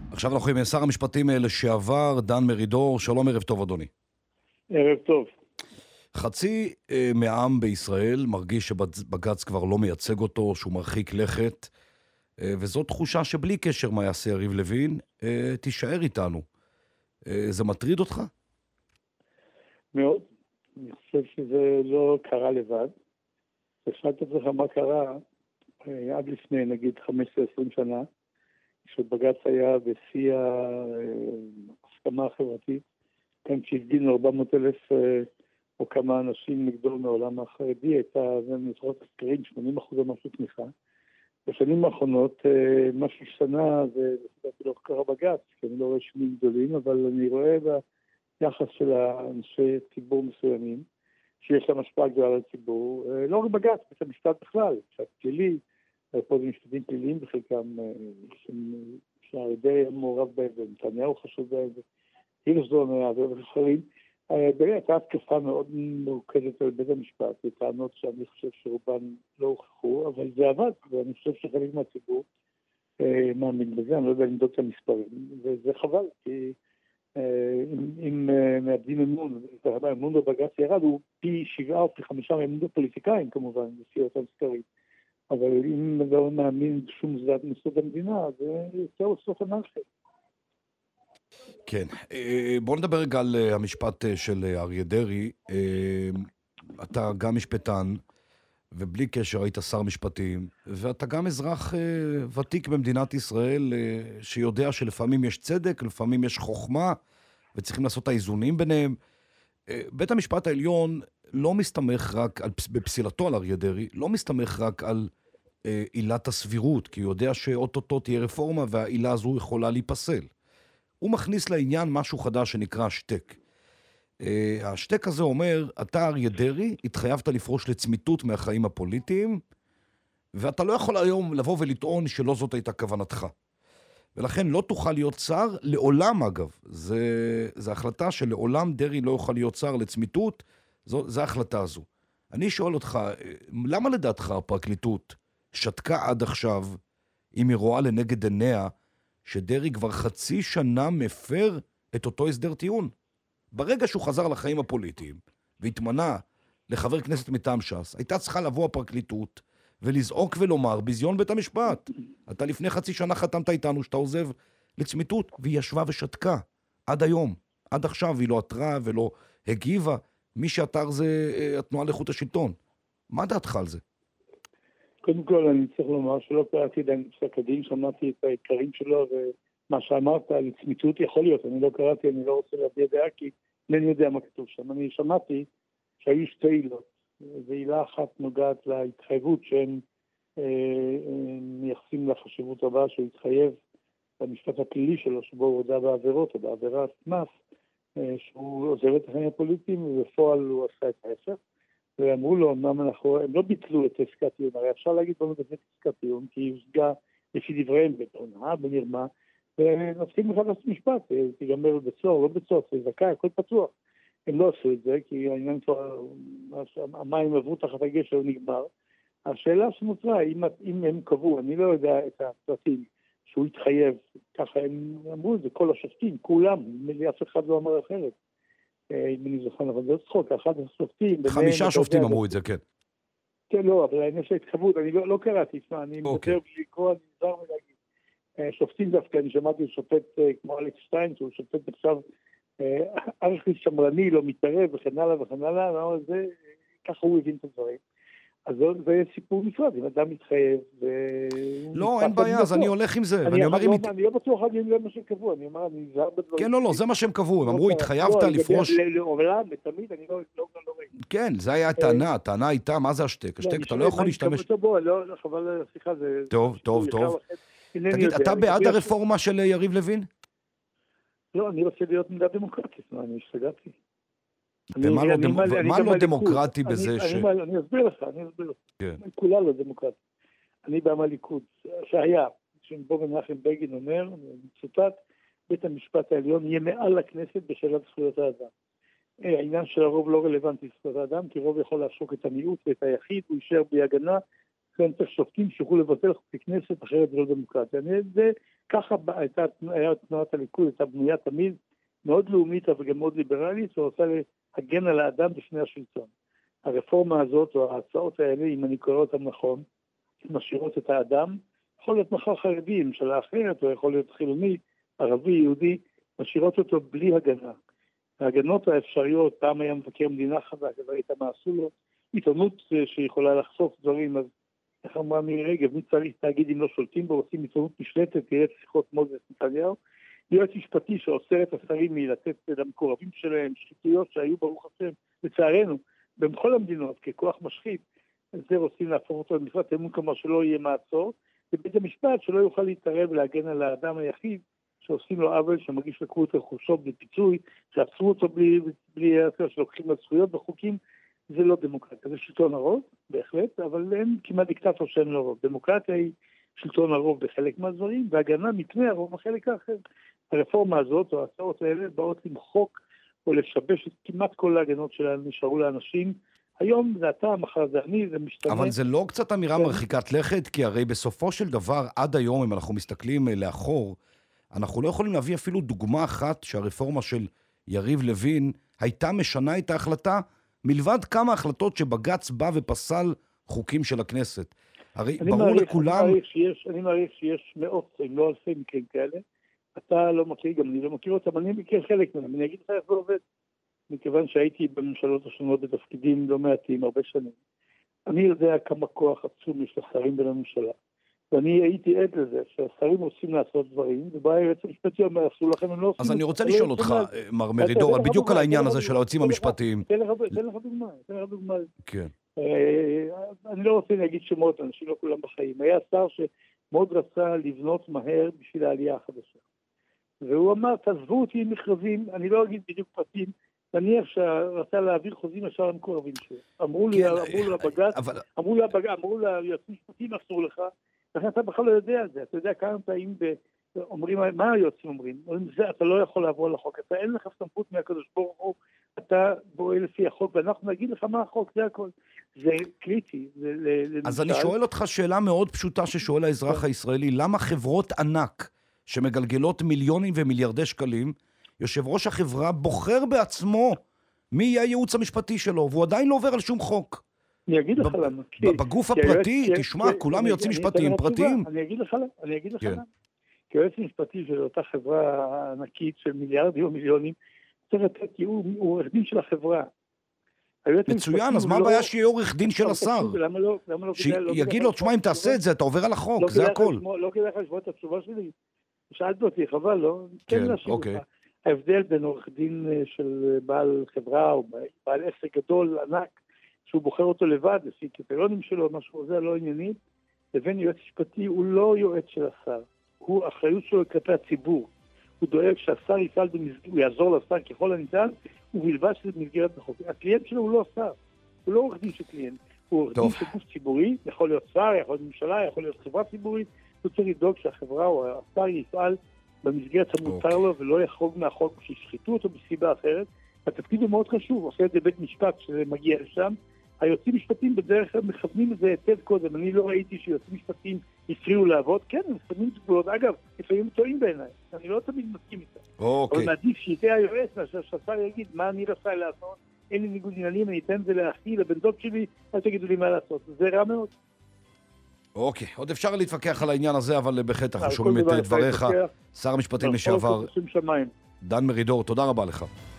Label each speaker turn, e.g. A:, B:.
A: עכשיו אנחנו עם שר המשפטים לשעבר, דן מרידור. שלום, ערב טוב אדוני.
B: ערב טוב.
A: חצי מהעם בישראל מרגיש שבג"ץ כבר לא מייצג אותו, שהוא מרחיק לכת, וזו תחושה שבלי קשר מה יעשה יריב לוין, תישאר איתנו. זה מטריד אותך?
B: מאוד. אני חושב שזה לא קרה לבד. תשאלת את זה מה קרה עד לפני נגיד 15-20 שנה, כשבג"ץ היה בשיא ההסכמה החברתית, כאן כשהפגינו 400,000 או כמה אנשים נגדו מעולם החרדי, הייתה, אני זוכר את הסקרים, 80% או משהו תמיכה. בשנים האחרונות, משהו שנה, זה לא קרה בג"ץ, כי אני לא רואה שמים גדולים, אבל אני רואה ביחס של אנשי ציבור מסוימים, שיש להם השפעה גדולה על הציבור, לא רק בג"ץ, בית המשפט בכלל, משפט פלילי, פה זה משפטים פליליים בחלקם, שהרדי מעורב בהם, ונתניהו חשוב בהם, הירשזון היה ואחרים. באמת, הייתה התקפה מאוד מורכזת על בית המשפט, וטענות שאני חושב שרובן לא הוכחו, אבל זה עבד, ואני חושב שחלק מהציבור מאמין בזה, אני לא יודע למדוד את המספרים, וזה חבל, כי אם מאבדים אמון, האמון בבג"ץ ירד, הוא פי 7 או פי 5 מאמון בפוליטיקאים כמובן, לפי אותם סקרים. אבל אם לא מאמין בשום זלת מסוד המדינה, זה יוצא סוף אנרכיה.
A: כן. בוא נדבר רגע על המשפט של אריה דרעי. אתה גם משפטן, ובלי קשר היית שר משפטים, ואתה גם אזרח ותיק במדינת ישראל, שיודע שלפעמים יש צדק, לפעמים יש חוכמה, וצריכים לעשות את האיזונים ביניהם. בית המשפט העליון לא מסתמך רק בפסילתו על אריה דרעי, לא מסתמך רק על עילת הסבירות, כי הוא יודע שאוטוטו תהיה רפורמה והעילה הזו יכולה להיפסל. הוא מכניס לעניין משהו חדש שנקרא שטק. השטק הזה אומר, אתה אריה דרעי, התחייבת לפרוש לצמיתות מהחיים הפוליטיים, ואתה לא יכול היום לבוא ולטעון שלא זאת הייתה כוונתך. ולכן לא תוכל להיות שר, לעולם אגב. זה החלטה שלעולם דרעי לא יוכל להיות שר לצמיתות, זו ההחלטה הזו. אני שואל אותך, למה לדעתך הפרקליטות שתקה עד עכשיו, אם היא רואה לנגד עיניה, שדרעי כבר חצי שנה מפר את אותו הסדר טיעון? ברגע שהוא חזר לחיים הפוליטיים, והתמנה לחבר כנסת מטעם ש"ס, הייתה צריכה לבוא הפרקליטות, ולזעוק ולומר, ביזיון בית המשפט. אתה לפני חצי שנה חתמת איתנו שאתה עוזב לצמיתות, והיא ישבה ושתקה. עד היום. עד עכשיו היא לא עתרה ולא הגיבה. מי שעתר זה התנועה לאיכות השלטון. מה דעתך על זה?
B: קודם כל אני צריך לומר שלא קראתי את פסק הדין, שמעתי את העיקרים שלו, ומה שאמרת על צמיתות יכול להיות. אני לא קראתי, אני לא רוצה להביע דעה, כי אני יודע מה כתוב שם. אני שמעתי שהיו שתי עילות. ועילה אחת נוגעת להתחייבות שהם מייחסים לחשיבות רבה שהוא התחייב במשפט הפלילי שלו, שבו הוא הודע בעבירות או בעבירת מס, שהוא עוזב את החיים הפוליטיים, ובפועל הוא עשה את ההפך. ואמרו לו, אמנם הם לא ביטלו את עסקת טיעון, הרי אפשר להגיד בנו באמת עסקת טיעון, כי היא הושגה לפי דבריהם בתאונה, בנרמה, ונפסים לך לעשות משפט, תיגמר בצור, לא בצור, זה זכאי, הכל פתוח. הם לא עשו את זה, כי העניין כבר, המים עברו תחת הגשר ונגמר. השאלה שנוצרה, אם הם קבעו, אני לא יודע את הפרטים, שהוא התחייב, ככה הם אמרו את זה, כל השופטים, כולם, אף אחד לא אמר אחרת. אם אני זוכר, אבל זה צחוק, אחד השופטים...
A: 5 שופטים אמרו את זה, כן.
B: כן, לא, אבל העניין של התחייבות, אני לא קראתי, אני מדבר בלי לקרוא, אני נזהר מלהגיד. שופטים דווקא, אני שמעתי שופט כמו אלכס שטיין, שהוא שופט עכשיו ערכי שמרני, לא מתערב וכן הלאה וכן הלאה, ככה הוא הבין את הדברים. אז זה סיפור נפרד, אם אדם מתחייב...
A: לא, אין בעיה, אז אני הולך עם זה.
B: אני לא בטוח אני יודע מה שהם קבעו, אני אומר, אני נזהר בדברים.
A: כן, לא, זה מה שהם קבעו, הם אמרו, התחייבת לפרוש...
B: לעולם, לתמיד, אני לא ראיתי.
A: כן, זה היה הטענה, הטענה הייתה, מה זה השטק? השטק, אתה לא יכול להשתמש...
B: לא, חבל, סליחה, זה...
A: טוב. תגיד, אתה בעד הרפורמה של יריב לוין?
B: לא, אני רוצה להיות מדינה דמוקרטית, אני השתגעתי.
A: ומה לא דמוקרטי בזה ש...
B: אני אסביר לך. כולה לא דמוקרטי. אני בא מהליכוד, שהיה, שבו מנחם בגין אומר, מצוטט, בית המשפט העליון יהיה מעל לכנסת בשאלת זכויות האדם. העניין של הרוב לא רלוונטי לזכויות האדם, כי רוב יכול להשוק את המיעוט ואת היחיד, הוא יישאר בלי הגנה, כן צריך שופטים שיוכלו לבטל חוקי כנסת, אחרת זה לא דמוקרטיה. זה ככה הייתה תנועת הליכוד, הייתה בנויה תמיד מאוד לאומית, אבל גם מאוד ליברלית, ורוצה להגן על האדם בפני השלטון. הרפורמה הזאת, או ההצעות האלה, אם אני קורא אותם נכון, משאירות את האדם, יכול להיות מחר חרדי, ממשלה אחרת, או יכול להיות חילוני, ערבי, יהודי, משאירות אותו בלי הגנה. ההגנות האפשריות, פעם היה מבקר מדינה חזק, אז ראית מה עשו לו, עיתונות שיכולה לחשוף דברים, אז איך אמרה מירי רגב, מי צריך להגיד אם לא שולטים בו, עושים עיתונות משלטת, תראה את שיחות מוזס נתניהו, יועץ משפטי שאוסר את השרים מלתת למקורבים שלהם, שחיתויות שהיו ברוך השם, לצערנו, בכל המדינות, ככוח משחית, זה רוצים להפוך אותו למשפט אמון, כלומר שלא יהיה מעצור, ובית המשפט שלא יוכל להתערב ולהגן על האדם היחיד, שעושים לו עוול, שמגיש לקחו את רכושו בלי פיצוי, שעצרו אותו בלי שלוקחים על זכויות בחוקים, זה לא דמוקרטיה, זה שלטון הרוב, בהחלט, אבל אין כמעט דיקטטור שאין לו רוב. דמוקרטיה היא שלטון הרוב בחלק מהדברים, והגנה מפני הרוב בחלק האחר. הרפורמה הזאת, או ההצעות האלה, באות למחוק או לשבש את כמעט כל ההגנות שלהם נשארו לאנשים. היום זה אתה, מחר זה אני, זה משתנה.
A: אבל זה לא קצת אמירה מרחיקת לכת, כי הרי בסופו של דבר, עד היום, אם אנחנו מסתכלים לאחור, אנחנו לא יכולים להביא אפילו דוגמה אחת שהרפורמה של יריב לוין הייתה משנה את ההחלטה, מלבד כמה החלטות שבג"ץ בא ופסל חוקים של הכנסת. הרי ברור לכולם...
B: אני מעריך שיש מאות, אם לא אלפי מקרים כאלה. אתה לא מכיר, גם אני לא מכיר אותם, אני מכיר חלק מהם. אני אגיד לך איך זה עובד. מכיוון שהייתי בממשלות השונות בתפקידים לא מעטים, הרבה שנים. אני יודע כמה כוח עצום יש לשרים בממשלה. ואני הייתי עד לזה, שהשרים רוצים לעשות דברים, ובא היועץ המשפטי אומר, עשו לכם, הם לא עושים...
A: אז אני רוצה לשאול אותך, מר מרידור, בדיוק על העניין הזה של היועצים המשפטיים.
B: תן לך דוגמה.
A: כן.
B: אני לא רוצה להגיד שמות, אנשים לא כולם בחיים. היה שר שמאוד רצה לבנות מהר בשביל העלייה החדשה. והוא אמר, תעזבו אותי עם מכרזים, אני לא אגיד בדיוק פרטים, נניח שרצה להעביר חוזים ישר למקורבים שלו. אמרו לבג"ץ, אמרו ליועצים משפטיים, אסור לך, לכן אתה בכלל לא יודע על זה, אתה יודע כמה פעמים אומרים, מה היועצים אומרים? אומרים, אתה לא יכול לעבור על החוק, אתה אין לך סמכות מהקדוש ברוך הוא, אתה בועל לפי החוק, ואנחנו נגיד לך מה החוק, זה הכל. זה קריטי.
A: אז אני שואל אותך שאלה מאוד פשוטה ששואל האזרח הישראלי, למה חברות ענק שמגלגלות מיליונים ומיליארדי שקלים, יושב ראש החברה בוחר בעצמו מי יהיה הייעוץ המשפטי שלו, והוא עדיין לא עובר על שום חוק.
B: אני אגיד לך למה.
A: בגוף הפרטי, תשמע, כולם יועצים משפטיים פרטיים.
B: אני אגיד לך למה. כי היועץ משפטי של אותה חברה ענקית של מיליארדים או מיליונים, צריך לתת, הוא עורך דין של החברה.
A: מצוין, אז מה הבעיה שיהיה עורך דין של השר? שיגיד לו, תשמע, אם תעשה את זה, אתה עובר על החוק, זה הכל.
B: לא כדאי לך לשמוע את התשובה שלי. שאלת אותי, חבל, לא?
A: כן, אוקיי.
B: ההבדל בין עורך דין של בעל חברה או בעל עסק גדול, ענק, שהוא בוחר אותו לבד, לפי קריטריונים שלו, משהו זה לא ענייני, לבין יועץ משפטי, הוא לא יועץ של השר. הוא אחריות שלו כלפי הציבור. הוא דואג שהשר יפעל הוא יעזור לשר ככל הניתן, ובלבד שזה במסגרת החוק. הקליינט שלו הוא לא שר, הוא לא עורך דין של קליינט, הוא עורך דין של גוף ציבורי, יכול להיות שר, יכול להיות ממשלה, יכול להיות חברה ציבורית, הוא צריך לדאוג שהחברה או השר יפעל במסגרת המותר לו ולא יחרוג מהחוק שישחיתו אותו בסיבה אחרת. התפקיד הוא מאוד חשוב, עושה את זה בית משפט שזה מגיע לשם. היועצים משפטיים בדרך כלל מכוונים את זה היטב קודם. אני לא ראיתי שיועצים משפטיים הפריעו לעבוד. כן, הם מכוונים תגולות. אגב, לפעמים טועים בעיניי. אני לא תמיד מסכים איתם. אבל מעדיף שיהיה היועץ מאשר שהשר יגיד מה אני רצה לעשות. אין לי ניגוד עניינים, אני אתן את זה לאחי, לבן דוד שלי, אל תגידו לי מה לעשות. זה רע מאוד.
A: אוקיי, עוד אפשר להתווכח על העניין הזה, אבל בהחלט אנחנו שומעים את דבריך. שר המשפטים לשעבר, דן מרידור, תודה רבה לך.